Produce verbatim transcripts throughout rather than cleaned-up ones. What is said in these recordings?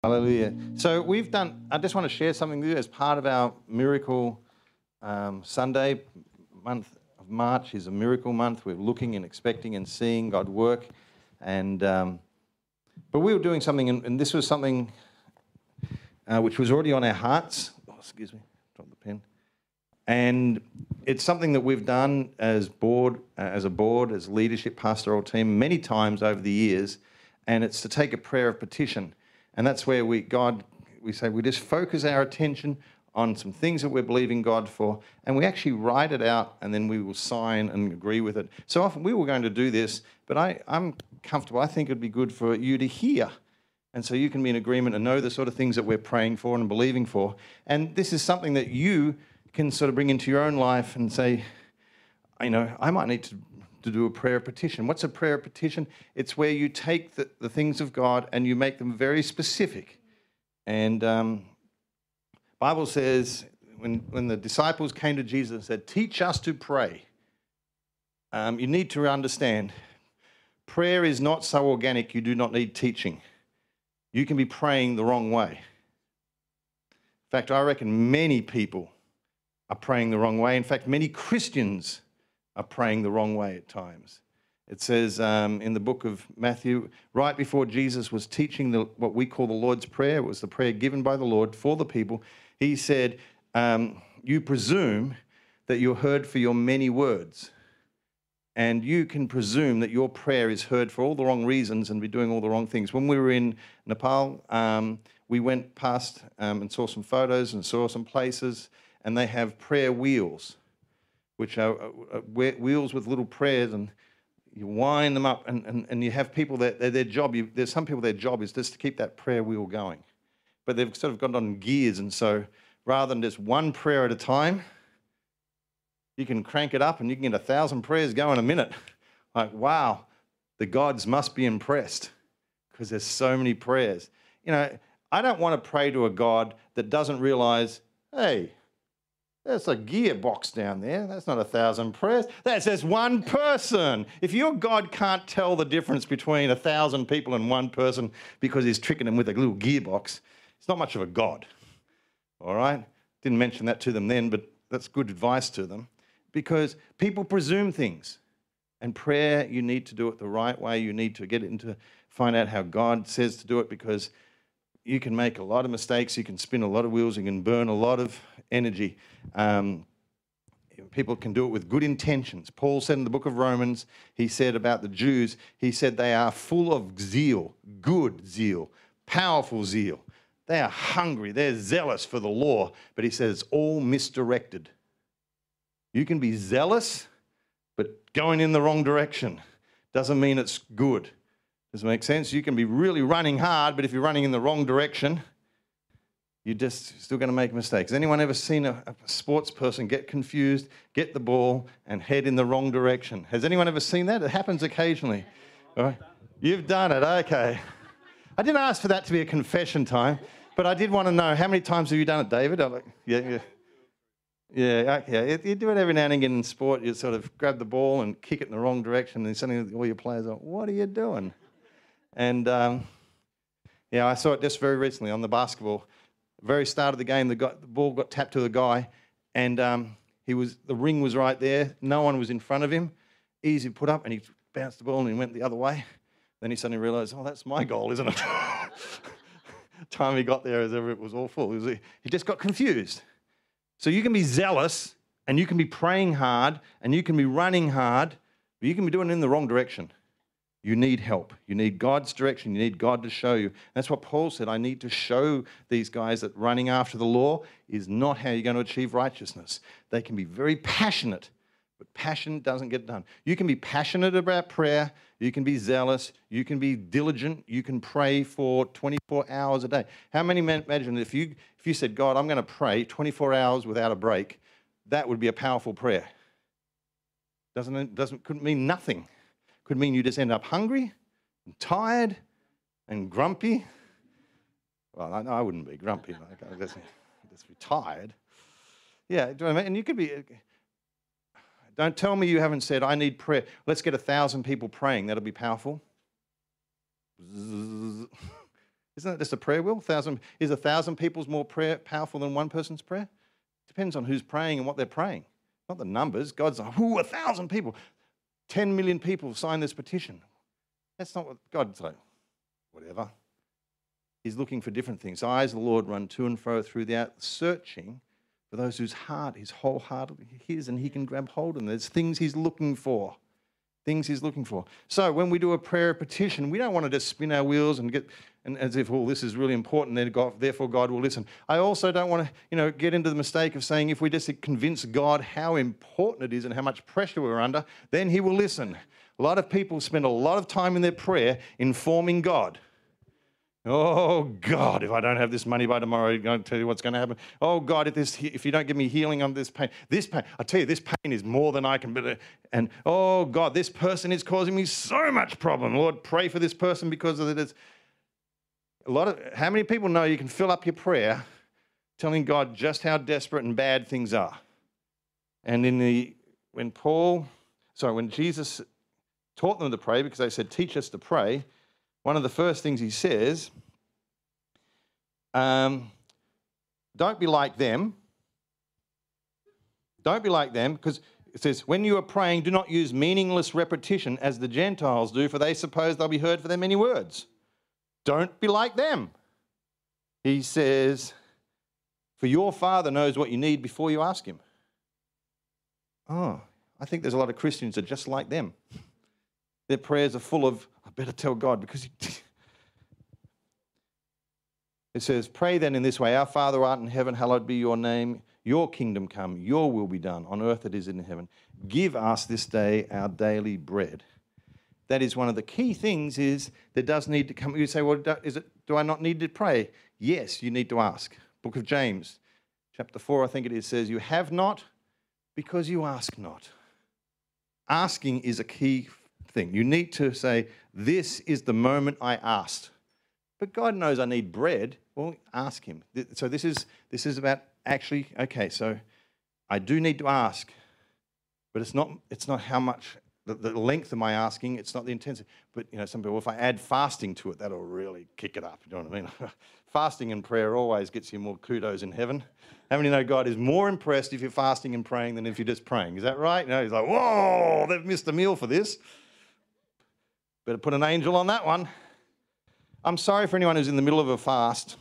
Hallelujah. So we've done, I just want to share something with you as part of our Miracle um, Sunday. Month of March is a miracle month. We're looking and expecting and seeing God work. And um, But we were doing something, and, and this was something uh, which was already on our hearts. Oh, excuse me, dropped the pen. And it's something that we've done as board, uh, as a board, as leadership, pastoral team, many times over the years. And it's to take a prayer of petition. And that's where we, God, we say we just focus our attention on some things that we're believing God for, and we actually write it out, and then we will sign and agree with it. So often we were going to do this, but I, I'm comfortable. I think it'd be good for you to hear. And so you can be in agreement and know the sort of things that we're praying for and believing for. And this is something that you can sort of bring into your own life and say, you know, I might need to to do a prayer petition. What's a prayer petition? It's where you take the, the things of God and you make them very specific. And um, Bible says when, when the disciples came to Jesus and said, teach us to pray, um, you need to understand, prayer is not so organic you do not need teaching. You can be praying the wrong way. In fact, I reckon many people are praying the wrong way. In fact, many Christians are praying the wrong way at times. It says um, in the book of Matthew, right before Jesus was teaching the, what we call the Lord's Prayer, it was the prayer given by the Lord for the people, he said, um, you presume that you're heard for your many words, and you can presume that your prayer is heard for all the wrong reasons and be doing all the wrong things. When we were in Nepal, um, we went past um, and saw some photos and saw some places, and they have prayer wheels, which are wheels with little prayers, and you wind them up, and, and, and you have people that their job, you, there's some people their job is just to keep that prayer wheel going. But they've sort of got on gears, and so rather than just one prayer at a time, you can crank it up and you can get a thousand prayers going a minute. Like, wow, the gods must be impressed because there's so many prayers. You know, I don't want to pray to a God that doesn't realize, hey, there's a gearbox down there. That's not a thousand prayers. That's just one person. If your God can't tell the difference between a thousand people and one person because he's tricking them with a little gearbox, it's not much of a God. All right? Didn't mention that to them then, but that's good advice to them because people presume things. And prayer, you need to do it the right way. You need to get into, find out how God says to do it because you can make a lot of mistakes, you can spin a lot of wheels, you can burn a lot of energy. Um, people can do it with good intentions. Paul said in the book of Romans, he said about the Jews, he said they are full of zeal, good zeal, powerful zeal. They are hungry, they're zealous for the law, but he says it's all misdirected. You can be zealous, but going in the wrong direction doesn't mean it's good. Does it make sense? You can be really running hard, but if you're running in the wrong direction, you're just still going to make mistakes. Has anyone ever seen a, a sports person get confused, get the ball, and head in the wrong direction? Has anyone ever seen that? It happens occasionally. All right. You've done it, okay. I didn't ask for that to be a confession time, but I did want to know, how many times have you done it, David? I'm like, yeah, yeah. Yeah, okay. You do it every now and again in sport. You sort of grab the ball and kick it in the wrong direction, and suddenly all your players are, what are you doing? And, um, yeah, I saw it just very recently on the basketball. Very start of the game, the, guy, the ball got tapped to the guy, and um, he was the ring was right there. No one was in front of him. Easy put up, and he bounced the ball and he went the other way. Then he suddenly realised, oh, that's my goal, isn't it? Time he got there, as ever, it was awful. It was, he just got confused. So you can be zealous, and you can be praying hard, and you can be running hard, but you can be doing it in the wrong direction. You need help. You need God's direction. You need God to show you. That's what Paul said. I need to show these guys that running after the law is not how you're going to achieve righteousness. They can be very passionate, but passion doesn't get done. You can be passionate about prayer. You can be zealous. You can be diligent. You can pray for twenty-four hours a day. How many men imagine if you if you said, God, I'm going to pray twenty-four hours without a break, that would be a powerful prayer. Doesn't it? Doesn't couldn't mean nothing. Could mean you just end up hungry and tired and grumpy. Well, I, I wouldn't be grumpy. Like, I just, just be tired. Yeah, do you know what I mean? And you could be... Don't tell me you haven't said, I need prayer. Let's get a thousand people praying. That'll be powerful. Isn't that just a prayer wheel? Thousand, is a thousand people's more prayer powerful than one person's prayer? Depends on who's praying and what they're praying. Not the numbers. God's like, ooh, a thousand people. Ten million people signed this petition. That's not what God's like. Whatever. He's looking for different things. Eyes of the Lord run to and fro through the earth, searching for those whose heart is wholeheartedly his, and he can grab hold of them. There's things he's looking for. Things he's looking for. So when we do a prayer petition, we don't want to just spin our wheels and get and as if, oh, this is really important, then God, therefore God will listen. I also don't want to, you know, get into the mistake of saying if we just convince God how important it is and how much pressure we're under, then he will listen. A lot of people spend a lot of time in their prayer informing God. Oh, God, if I don't have this money by tomorrow, I'm going to tell you what's going to happen. Oh, God, if this, if you don't give me healing on this pain, this pain, I tell you, this pain is more than I can bear. And, oh, God, this person is causing me so much problem. Lord, pray for this person because of this. A lot of, how many people know you can fill up your prayer telling God just how desperate and bad things are? And in the, when Paul, sorry, when Jesus taught them to pray, because they said, teach us to pray, one of the first things he says, um, don't be like them. Don't be like them, because it says, when you are praying, do not use meaningless repetition as the Gentiles do, for they suppose they'll be heard for their many words. Don't be like them. He says, for your Father knows what you need before you ask him. Oh, I think there's a lot of Christians that are just like them. Their prayers are full of, I better tell God because he... It says, pray then in this way, our Father who art in heaven, hallowed be your name, your kingdom come, your will be done on earth as it is in heaven. Give us this day our daily bread. That is one of the key things is there does need to come. You say, well, is it, do I not need to pray? Yes, you need to ask. Book of James, chapter four, I think it is, says, you have not because you ask not. Asking is a key thing. You need to say, this is the moment I asked. But God knows I need bread. Well, ask him. So this is this is about actually, okay, so I do need to ask, but it's not it's not how much, the, the length of my asking, it's not the intensity. But, you know, some people, if I add fasting to it, that'll really kick it up. You know what I mean? Fasting and prayer always gets you more kudos in heaven. How many know God is more impressed if you're fasting and praying than if you're just praying? Is that right? You know, he's like, whoa, they've missed a meal for this. Better put an angel on that one. I'm sorry for anyone who's in the middle of a fast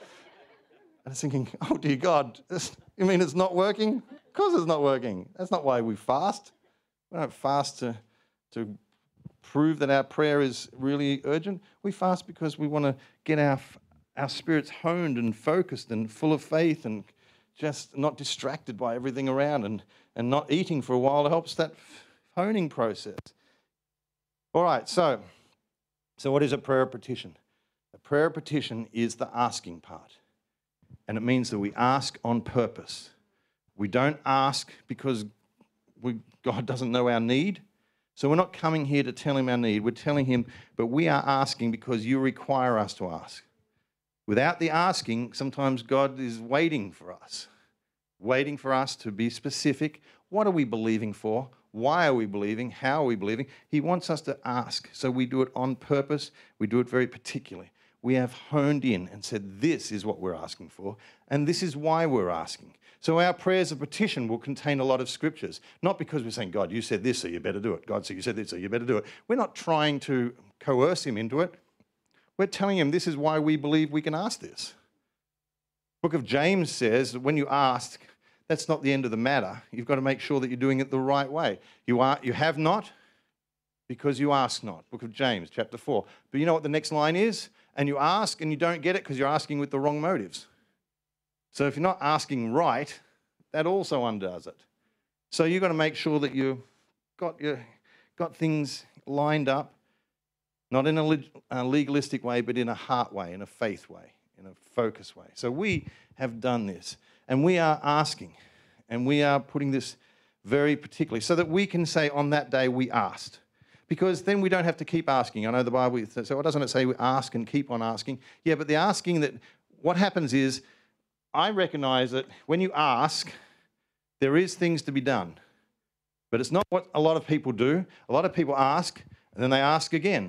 and is thinking, oh, dear God, this, you mean it's not working? Of course it's not working. That's not why we fast. We don't fast to, to prove that our prayer is really urgent. We fast because we want to get our, our spirits honed and focused and full of faith and just not distracted by everything around, and, and not eating for a while helps that honing process. All right, so, so what is a prayer of petition? A prayer of petition is the asking part. And it means that we ask on purpose. We don't ask because we, God doesn't know our need. So we're not coming here to tell him our need. We're telling him, but we are asking because you require us to ask. Without the asking, sometimes God is waiting for us, waiting for us to be specific. What are we believing for? Why are we believing? How are we believing? He wants us to ask. So we do it on purpose. We do it very particularly. We have honed in and said, this is what we're asking for, and this is why we're asking. So our prayers of petition will contain a lot of scriptures, not because we're saying, God, you said this, so you better do it. God said, you said this, so you better do it. We're not trying to coerce him into it. We're telling him this is why we believe we can ask this. The book of James says that when you ask, that's not the end of the matter. You've got to make sure that you're doing it the right way. You are, you have not because you ask not. Book of James, chapter four. But you know what the next line is? And you ask and you don't get it because you're asking with the wrong motives. So if you're not asking right, that also undoes it. So you've got to make sure that you've got, your, got things lined up, not in a, a legalistic way, but in a heart way, in a faith way, in a focus way. So we have done this, and we are asking, and we are putting this very particularly so that we can say on that day we asked. Because then we don't have to keep asking. I know the Bible, so doesn't it say we ask and keep on asking? Yeah, but the asking, that what happens is, I recognize that when you ask, there is things to be done. But it's not what a lot of people do. A lot of people ask, and then they ask again.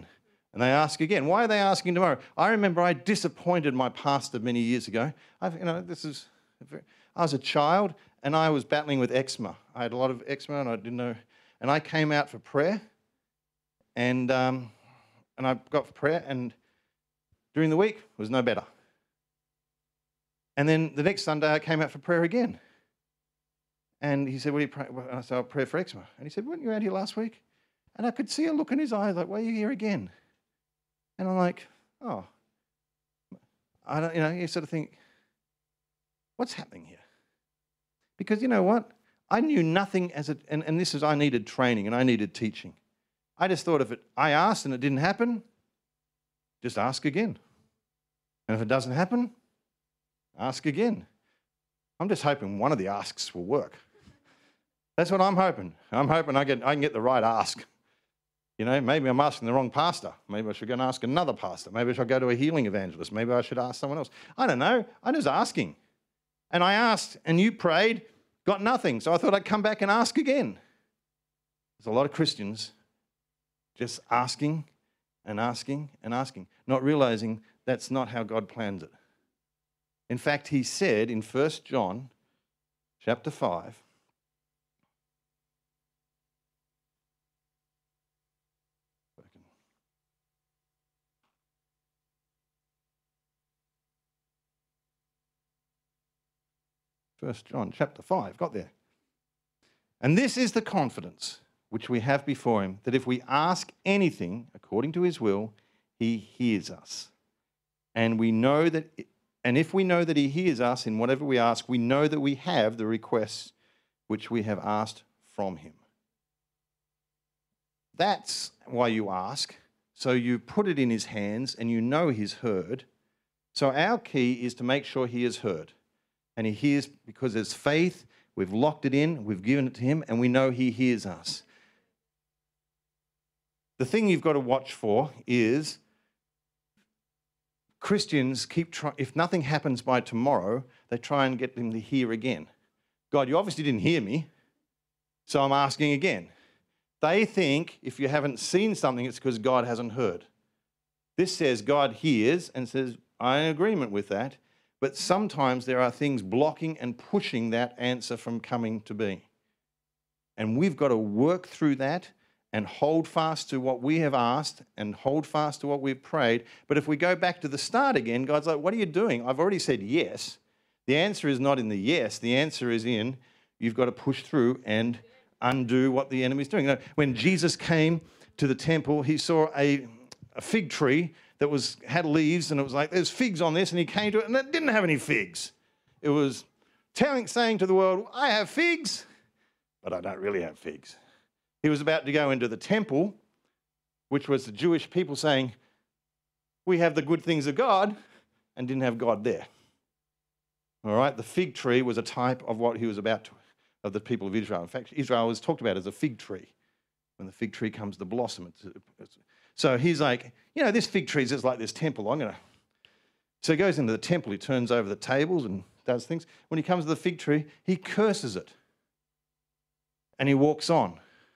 And they ask again. Why are they asking tomorrow? I remember I disappointed my pastor many years ago. I've, you know, this is, I was a child and I was battling with eczema. I had a lot of eczema and I didn't know. And I came out for prayer, and um, and I got for prayer, and during the week it was no better. And then the next Sunday I came out for prayer again. And he said, "What do you pray?" I said, "I'll pray for eczema." And he said, "Weren't you out here last week?" And I could see a look in his eyes, like, "Why are you here again?" And I'm like, "Oh, I don't," you know, you sort of think, what's happening here? Because you know what? I knew nothing as a, and, and this is, I needed training and I needed teaching. I just thought if it, I asked and it didn't happen, just ask again. And if it doesn't happen, ask again. I'm just hoping one of the asks will work. That's what I'm hoping. I'm hoping I get I can get the right ask. You know, maybe I'm asking the wrong pastor. Maybe I should go and ask another pastor. Maybe I should go to a healing evangelist. Maybe I should ask someone else. I don't know. I'm just asking. And I asked, and you prayed, got nothing. So I thought I'd come back and ask again. There's a lot of Christians just asking and asking and asking, not realizing that's not how God plans it. In fact, he said in First John chapter five, First John chapter five, got there. And this is the confidence which we have before him, that if we ask anything according to his will, he hears us. And we know that, and if we know that he hears us in whatever we ask, we know that we have the requests which we have asked from him. That's why you ask. So you put it in his hands and you know he's heard. So our key is to make sure he is heard. And he hears because there's faith, we've locked it in, we've given it to him, and we know he hears us. The thing you've got to watch for is Christians keep trying, if nothing happens by tomorrow, they try and get them to hear again. God, you obviously didn't hear me, so I'm asking again. They think if you haven't seen something, it's because God hasn't heard. This says God hears and says, I'm in agreement with that. But sometimes there are things blocking and pushing that answer from coming to be. And we've got to work through that and hold fast to what we have asked and hold fast to what we've prayed. But if we go back to the start again, God's like, what are you doing? I've already said yes. The answer is not in the yes. The answer is in you've got to push through and undo what the enemy's doing. You know, when Jesus came to the temple, he saw a, a fig tree that was had leaves, and it was like, there's figs on this, and he came to it, and it didn't have any figs. It was telling, saying to the world, I have figs, but I don't really have figs. He was about to go into the temple, which was the Jewish people saying, we have the good things of God, and didn't have God there. All right, the fig tree was a type of what he was about to, of the people of Israel. In fact, Israel was talked about as a fig tree. When the fig tree comes to blossom, it's, it's So he's like, you know, this fig tree is just like this temple. I'm going to. So he goes into the temple. He turns over the tables and does things. When he comes to the fig tree, he curses it. And he walks on.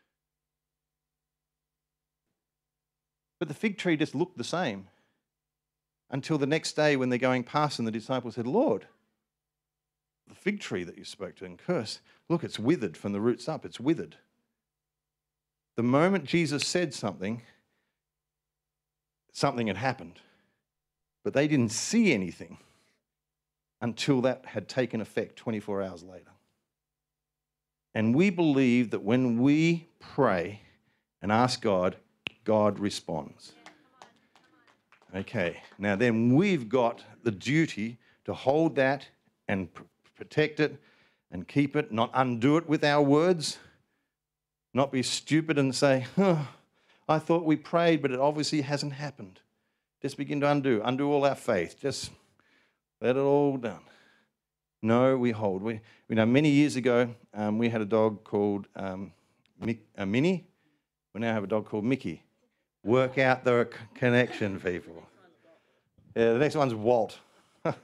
But the fig tree just looked the same until the next day when they're going past and the disciples said, Lord, the fig tree that you spoke to and cursed, look, it's withered from the roots up. It's withered. The moment Jesus said something, something had happened, but they didn't see anything until that had taken effect twenty-four hours later. And we believe that when we pray and ask God, God responds. Okay, now then we've got the duty to hold that and pr- protect it and keep it, not undo it with our words, not be stupid and say, oh, I thought we prayed, but it obviously hasn't happened. Just begin to undo, undo all our faith. Just let it all down. No, we hold. We, you know, many years ago, um, we had a dog called um, Mick, uh, Minnie. We now have a dog called Mickey. Work out the connection, people. Yeah, the next one's Walt. um,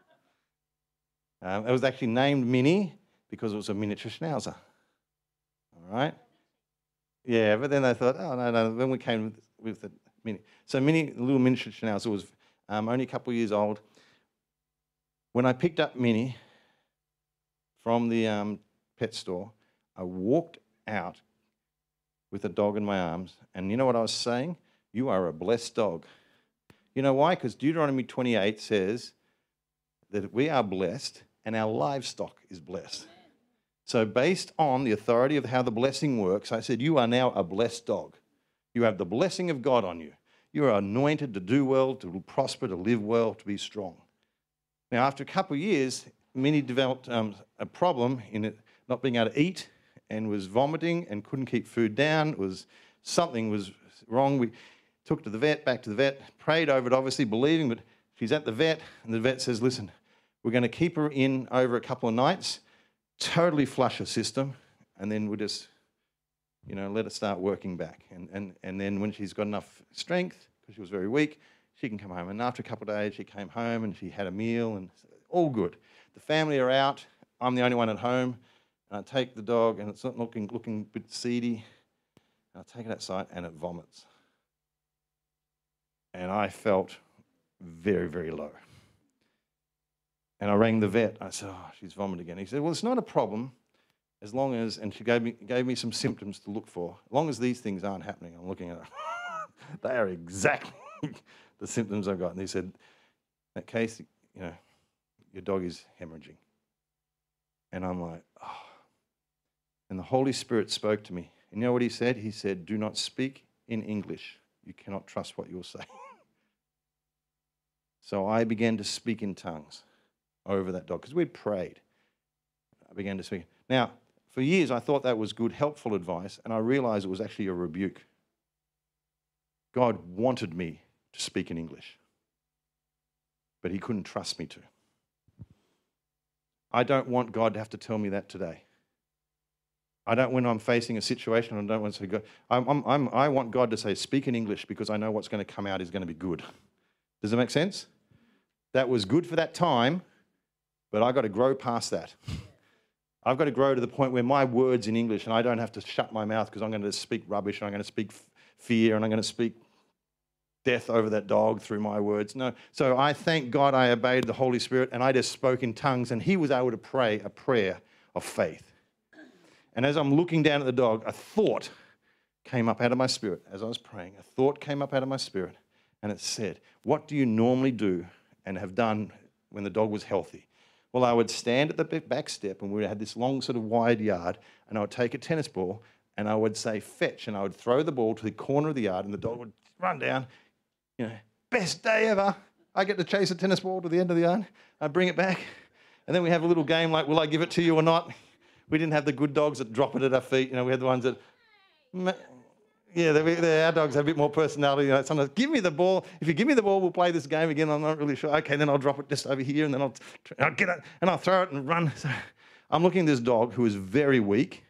it was actually named Minnie because it was a miniature schnauzer. All right? Yeah, but then they thought, oh, no, no. Then we came with, with the Minnie. So Minnie, little miniature schnauzer, was um, only a couple of years old. When I picked up Minnie from the um, pet store, I walked out with a dog in my arms, and you know what I was saying? You are a blessed dog. You know why? Because Deuteronomy twenty-eight says that we are blessed and our livestock is blessed. So based on the authority of how the blessing works, I said, you are now a blessed dog. You have the blessing of God on you. You are anointed to do well, to prosper, to live well, to be strong. Now, after a couple of years, Minnie developed um, a problem in it not being able to eat and was vomiting and couldn't keep food down. It was something was wrong. We took her to the vet, back to the vet, prayed over it, obviously believing, but she's at the vet, and the vet says, listen, we're going to keep her in over a couple of nights, totally flush her system, and then we'll just, you know, let her start working back. And, and, and then when she's got enough strength, because she was very weak, she can come home. And after a couple of days, she came home and she had a meal and all good. The family are out. I'm the only one at home. And I take the dog, and it's not looking, looking a bit seedy. And I take it outside, and it vomits. And I felt very, very low. And I rang the vet. I said, oh, she's vomited again. He said, well, it's not a problem as long as, and she gave me, gave me some symptoms to look for. As long as these things aren't happening, I'm looking at her. They are exactly the symptoms I've got. And he said, in that case, you know, your dog is hemorrhaging. And I'm like, oh. And the Holy Spirit spoke to me. And you know what he said? He said, do not speak in English. You cannot trust what you'll say. So I began to speak in tongues over that dog because we'd prayed. I began to speak. Now, for years, I thought that was good, helpful advice, and I realized it was actually a rebuke. God wanted me to speak in English, but he couldn't trust me to. I don't want God to have to tell me that today. I don't, when I'm facing a situation, I don't want to say, God, I'm, I'm, I'm, I want God to say, speak in English because I know what's going to come out is going to be good. Does that make sense? That was good for that time, but I've got to grow past that. I've got to grow to the point where my words in English, and I don't have to shut my mouth because I'm going to speak rubbish, and I'm going to speak fear, and I'm going to speak death over that dog through my words. No. So I thank God I obeyed the Holy Spirit, and I just spoke in tongues, and he was able to pray a prayer of faith. And as I'm looking down at the dog, a thought came up out of my spirit as I was praying. A thought came up out of my spirit, and it said, what do you normally do and have done when the dog was healthy? Well, I would stand at the back step, and we had this long sort of wide yard, and I would take a tennis ball, and I would say, fetch, and I would throw the ball to the corner of the yard, and the dog would run down. You know, best day ever. I get to chase a tennis ball to the end of the yard. I bring it back, and then we have a little game like, will I give it to you or not? We didn't have the good dogs that drop it at our feet. You know, we had the ones that, yeah, they, they, our dogs have a bit more personality. You know, sometimes, give me the ball. If you give me the ball, we'll play this game again. I'm not really sure. Okay, then I'll drop it just over here, and then I'll, I'll get it, and I'll throw it and run. So I'm looking at this dog who is very weak,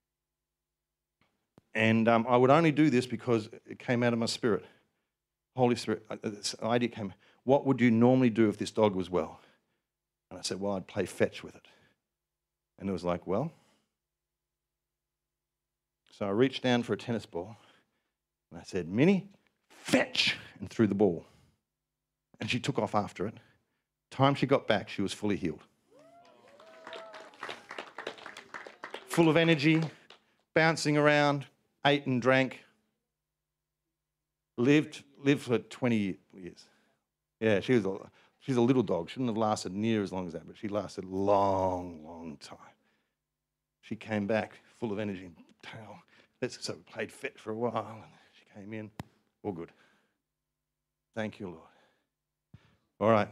and um, I would only do this because it came out of my spirit. Holy Spirit, this idea came, what would you normally do if this dog was well? And I said, well, I'd play fetch with it. And it was like, well. So I reached down for a tennis ball, and I said, Minnie, fetch, and threw the ball. And she took off after it. Time she got back, she was fully healed. Full of energy, bouncing around, ate and drank, lived lived for twenty years. Yeah, she was a, she's a little dog. She wouldn't have lasted near as long as that, but she lasted a long, long time. She came back full of energy. So we played fit for a while, and she came in. All good. Thank you, Lord. All right.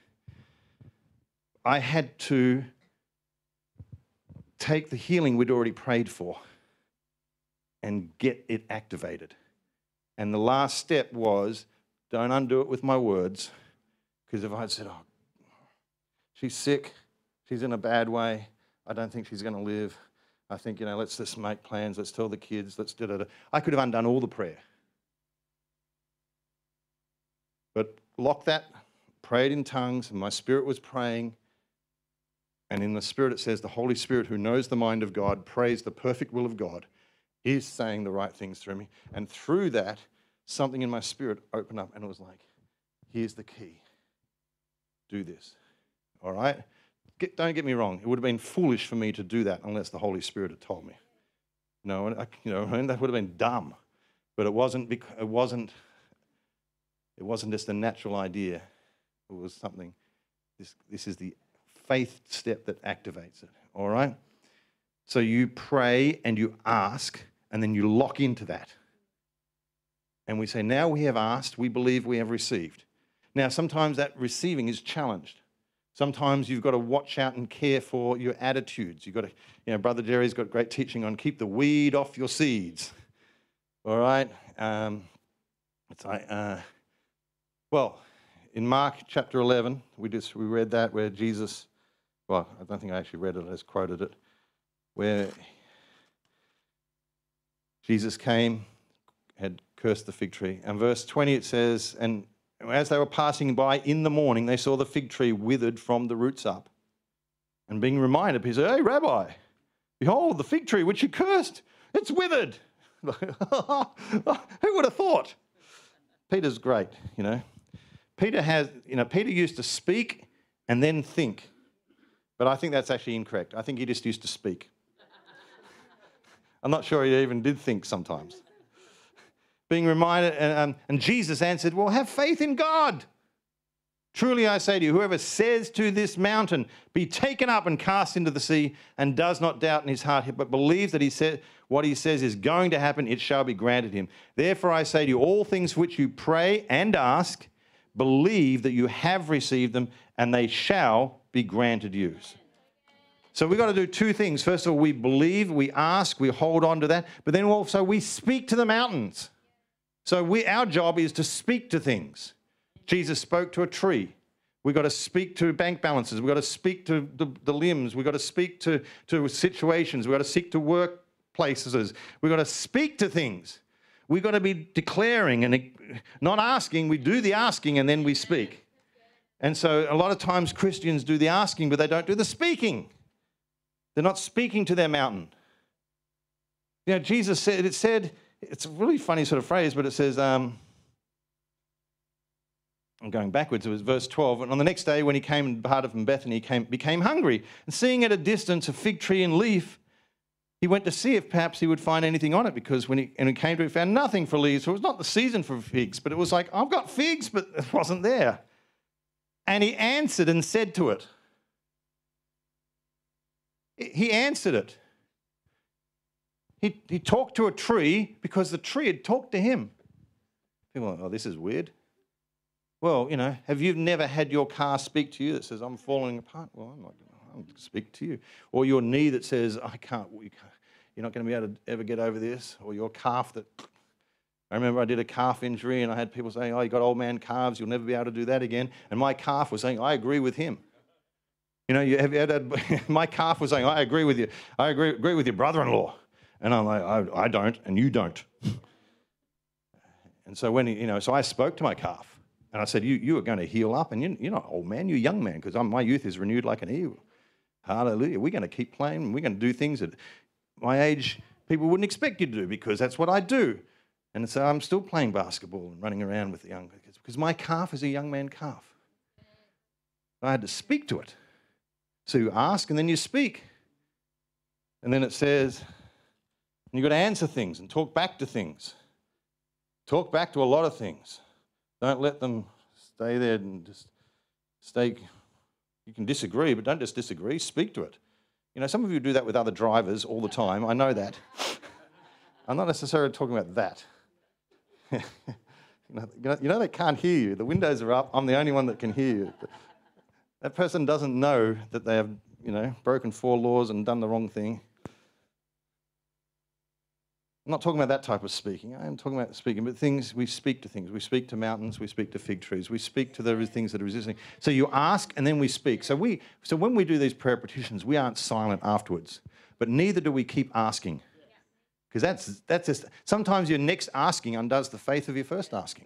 I had to take the healing we'd already prayed for and get it activated. And the last step was, don't undo it with my words, because if I had said, oh, she's sick, she's in a bad way, I don't think she's going to live. I think, you know, let's just make plans, let's tell the kids, let's do it. I could have undone all the prayer. But lock that, prayed in tongues, and my spirit was praying. And in the Spirit it says, the Holy Spirit who knows the mind of God, prays the perfect will of God, is saying the right things through me. And through that, something in my spirit opened up and it was like, here's the key. Do this. All right? Get, don't get me wrong. It would have been foolish for me to do that unless the Holy Spirit had told me. No, I, you know, that would have been dumb. But it wasn't, it wasn't, it wasn't just a natural idea. It was something, this, this is the faith step that activates it. All right? So you pray and you ask and then you lock into that. And we say, now we have asked, we believe we have received. Now, sometimes that receiving is challenged. Sometimes you've got to watch out and care for your attitudes. You've got to, you know, Brother Jerry's got great teaching on keep the weed off your seeds. All right? Um, it's like, uh, well, in Mark chapter eleven, we just we read that where Jesus, well, I don't think I actually read it, I just quoted it, where Jesus came, had cursed the fig tree. And verse twenty it says, and as they were passing by in the morning, they saw the fig tree withered from the roots up. And being reminded, he said, hey, Rabbi, behold, the fig tree which you cursed, it's withered. Who would have thought? Peter's great, you know. Peter has, you know, Peter used to speak and then think. But I think that's actually incorrect. I think he just used to speak. I'm not sure he even did think sometimes. Being reminded, and, um, and Jesus answered, well, have faith in God. Truly I say to you, whoever says to this mountain, be taken up and cast into the sea, and does not doubt in his heart, but believes that he said what he says is going to happen, it shall be granted him. Therefore I say to you, all things which you pray and ask, believe that you have received them, and they shall be granted you. So we've got to do two things. First of all, we believe, we ask, we hold on to that, but then also we speak to the mountains. So we, our job is to speak to things. Jesus spoke to a tree. We've got to speak to bank balances. We've got to speak to the, the limbs. We've got to speak to, to situations. We've got to speak to workplaces. We've got to speak to things. We've got to be declaring and not asking. We do the asking and then we speak. And so a lot of times Christians do the asking, but they don't do the speaking. They're not speaking to their mountain. You know, Jesus said, it said, it's a really funny sort of phrase, but it says, um, I'm going backwards, it was verse twelve. And on the next day when he came and departed from Bethany, he came, became hungry. And seeing at a distance a fig tree in leaf, he went to see if perhaps he would find anything on it, because when he, and he came to it, he found nothing for leaves. So it was not the season for figs, but it was like, I've got figs, but it wasn't there. And he answered and said to it. He answered it. He, he talked to a tree because the tree had talked to him. People are like, oh, this is weird. Well, you know, have you never had your car speak to you that says, I'm falling apart? Well, I'm not going to speak to you. Or your knee that says, I can't, you're not going to be able to ever get over this. Or your calf that, I remember I did a calf injury and I had people saying, oh, you got old man calves, you'll never be able to do that again. And my calf was saying, I agree with him. You know, you have you had, my calf was saying, I agree with you. I agree, agree with your brother-in-law. And I'm like, I, I don't, and you don't. And so when, he, you know, so I spoke to my calf, and I said, you, you are going to heal up, and you, you're not old man, you're a young man, because my youth is renewed like an eagle. Hallelujah. We're going to keep playing, and we're going to do things that my age people wouldn't expect you to do, because that's what I do. And so I'm still playing basketball and running around with the young kids, because my calf is a young man calf. I had to speak to it. So you ask, and then you speak. And then it says, and you've got to answer things and talk back to things. Talk back to a lot of things. Don't let them stay there and just stay. You can disagree, but don't just disagree. Speak to it. You know, some of you do that with other drivers all the time. I know that. I'm not necessarily talking about that. you, know, you know they can't hear you. The windows are up. I'm the only one that can hear you. That person doesn't know that they have, you know, broken four laws and done the wrong thing. I'm not talking about that type of speaking. I am talking about speaking, but things, we speak to things. We speak to mountains, we speak to fig trees, we speak to the things that are resisting. So you ask and then we speak. So we, so when we do these prayer petitions, we aren't silent afterwards, but neither do we keep asking. Because that's, that's just, sometimes your next asking undoes the faith of your first asking.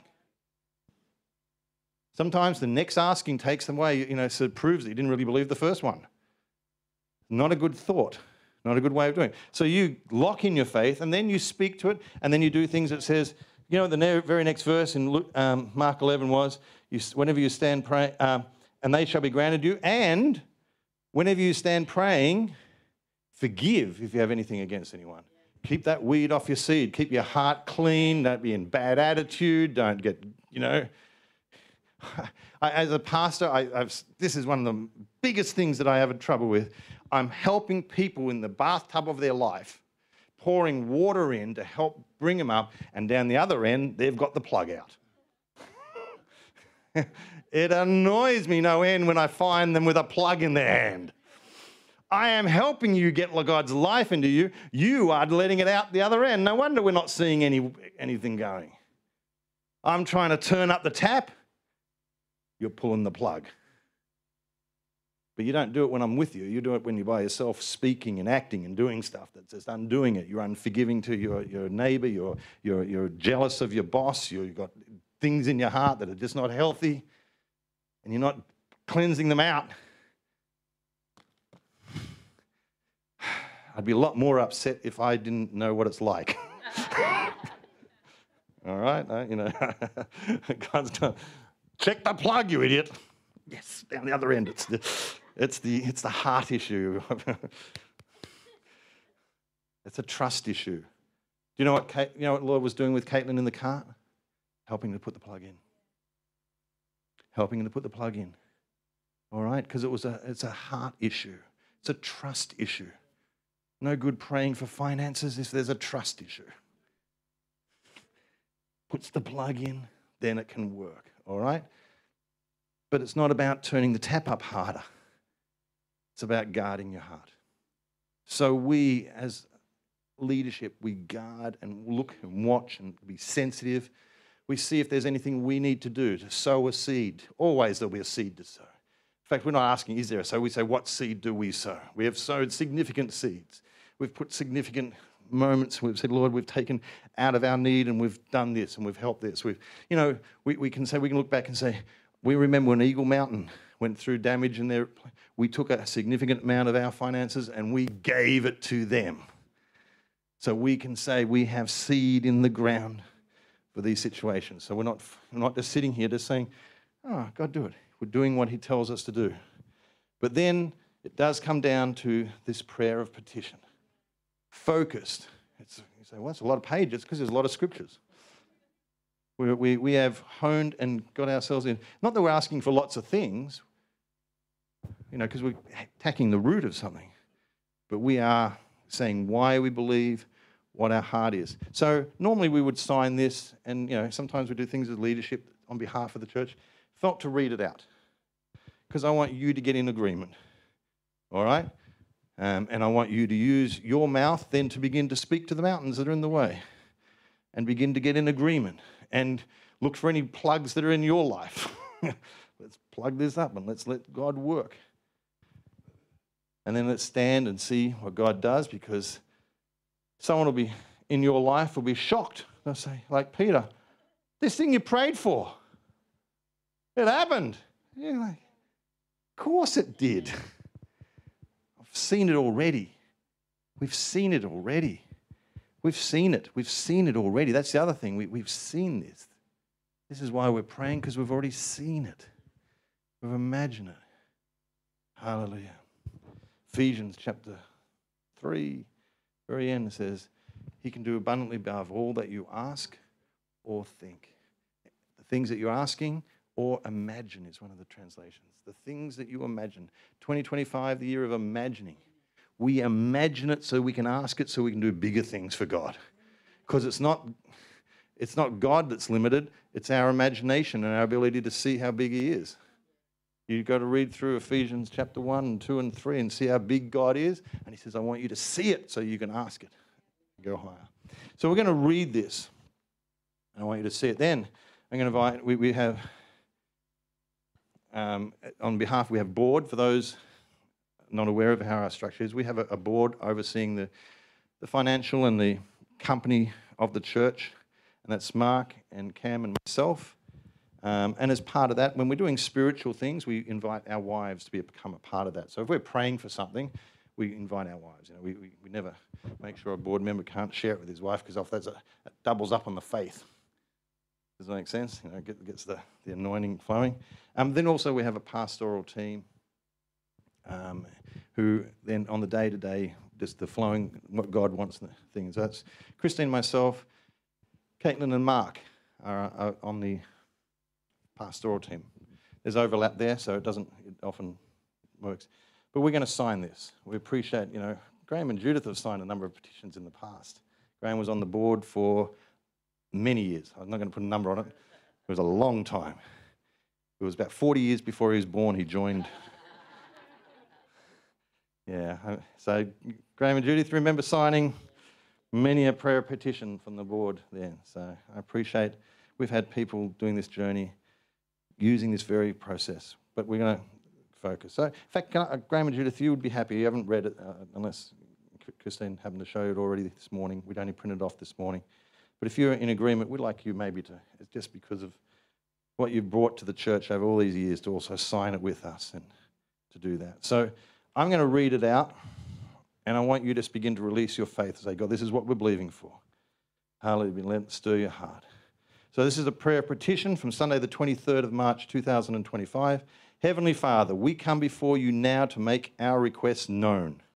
Sometimes the next asking takes them away, you know, so it proves that you didn't really believe the first one. Not a good thought. Not a good way of doing it. So you lock in your faith, and then you speak to it, and then you do things that says, You know what the ne- very next verse in Luke, um, Mark eleven was? You, whenever you stand praying, um, and they shall be granted you, and whenever you stand praying, forgive if you have anything against anyone. Keep that weed off your seed. Keep your heart clean. Don't be in bad attitude. Don't get, you know. I, as a pastor, I, I've, this is one of the biggest things that I have trouble with. I'm helping people in the bathtub of their life, pouring water in to help bring them up, and down the other end, they've got the plug out. It annoys me no end when I find them with a plug in their hand. I am helping you get God's life into you. You are letting it out the other end. No wonder we're not seeing any anything going. I'm trying to turn up the tap. You're pulling the plug. But you don't do it when I'm with you. You do it when you're by yourself speaking and acting and doing stuff that's just undoing it. You're unforgiving to your, your neighbour. You're, you're, you're jealous of your boss. You've got things in your heart that are just not healthy. And you're not cleansing them out. I'd be a lot more upset if I didn't know what it's like. All right? Uh, you know, God's going, check the plug, you idiot. Yes, down the other end. It's the, it's the, it's the heart issue. It's a trust issue. Do you know what Kate, you know what Lord was doing with Caitlin in the cart? Helping her to put the plug in. Helping her to put the plug in. All right? Because it was a, it's a heart issue. It's a trust issue. No good praying for finances if there's a trust issue. Puts the plug in, then it can work. All right? But it's not about turning the tap up harder. It's about guarding your heart. So we, as leadership, we guard and look and watch and be sensitive. We see if there's anything we need to do to sow a seed. Always there'll be a seed to sow. In fact, we're not asking, is there a sow? We say, what seed do we sow? We have sowed significant seeds. We've put significant moments. We've said, Lord, we've taken out of our need and we've done this and we've helped this. We've, you know, we, we can say, we can look back and say, we remember when Eagle Mountain went through damage in there. We took a significant amount of our finances and we gave it to them. So we can say we have seed in the ground for these situations. So we're not, we're not just sitting here just saying, oh, God, do it. We're doing what he tells us to do. But then it does come down to this prayer of petition. Focused. It's, you say, well, that's a lot of pages because there's a lot of scriptures. We, we, we have honed and got ourselves in. Not that we're asking for lots of things, you know, because we're attacking the root of something. But we are saying why we believe, what our heart is. So normally we would sign this, and, you know, sometimes we do things as leadership on behalf of the church. Felt to read it out because I want you to get in agreement. All right? Um, and I want you to use your mouth then to begin to speak to the mountains that are in the way and begin to get in agreement and look for any plugs that are in your life. Let's plug this up and let's let God work. And then let's stand and see what God does, because someone will be in your life will be shocked. They'll say, like Peter, this thing you prayed for, it happened. You're like, of course it did. Seen it already. We've seen it already. We've seen it. We've seen it already. That's the other thing. We, we've seen this. This is why we're praying, because we've already seen it. We've imagined it. Hallelujah. Ephesians chapter three, very end, says, he can do abundantly above all that you ask or think. The things that you're asking or imagine is one of the translations. The things that you imagine. twenty twenty-five, the year of imagining. We imagine it so we can ask it so we can do bigger things for God. Because it's not, it's not God that's limited, it's our imagination and our ability to see how big he is. You've got to read through Ephesians chapter one and two and three and see how big God is. And he says, I want you to see it so you can ask it. Go higher. So we're going to read this. And I want you to see it. Then I'm going to invite, we, we have... Um, on behalf, we have board. For those not aware of how our structure is, we have a, a board overseeing the, the financial and the company of the church, and that's Mark and Cam and myself. Um, and as part of that, when we're doing spiritual things, we invite our wives to be, become a part of that. So if we're praying for something, we invite our wives. You know, we, we, we never make sure a board member can't share it with his wife, because if that's a, it doubles up on the faith. Does that make sense? You know, get, gets the, the anointing flowing. Um, then also we have a pastoral team um, who then on the day-to-day, just the flowing, what God wants the things. That's Christine, myself, Caitlin and Mark are, are on the pastoral team. There's overlap there, so it doesn't, it often works. But we're going to sign this. We appreciate, you know, Graham and Judith have signed a number of petitions in the past. Graham was on the board for many years. I'm not going to put a number on it. It was a long time. It was about forty years before he was born, he joined. Yeah, so Graham and Judith, remember signing many a prayer petition from the board there. So I appreciate we've had people doing this journey using this very process, but we're going to focus. So, in fact, can I, Graham and Judith, you would be happy. You haven't read it uh, unless Christine happened to show you it already this morning. We'd only printed it off this morning. But if you're in agreement, we'd like you maybe to, just because of what you've brought to the church over all these years, to also sign it with us and to do that. So I'm going to read it out, and I want you to just begin to release your faith and say, God, this is what we're believing for. Hallelujah. Let it stir your heart. So this is a prayer petition from Sunday the twenty-third of March two thousand twenty-five. Heavenly Father, we come before you now to make our requests known.